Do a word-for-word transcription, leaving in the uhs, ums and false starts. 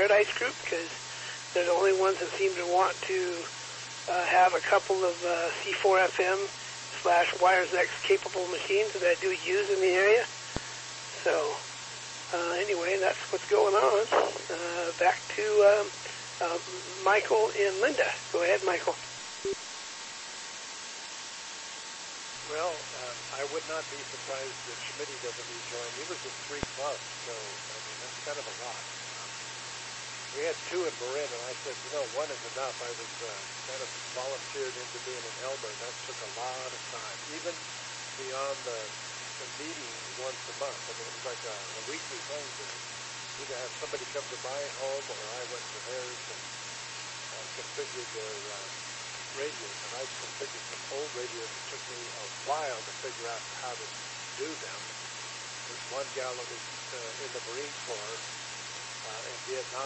Paradise Group, because they're the only ones that seem to want to uh, have a couple of uh, C four F M slash WiresX capable machines that I do use in the area. So uh, anyway, that's what's going on. Uh, back to um, uh, Michael and Linda. Go ahead, Michael. Well, um, I would not be surprised if Schmitty doesn't rejoin. He was in three clubs, so I mean that's kind of a lot. Um, we had two in Marin, and I said, you know, one is enough. I was uh, kind of volunteered into being an elder, and that took a lot of time, even beyond the, the meeting once a month. I mean, it was like a, a weekly thing to either have somebody come to my home or I went to theirs and uh, configured their uh, radios. And I configured some old radios. It took me a while to figure out how to do them. There's one gal that was uh, in the Marine Corps uh, in Vietnam.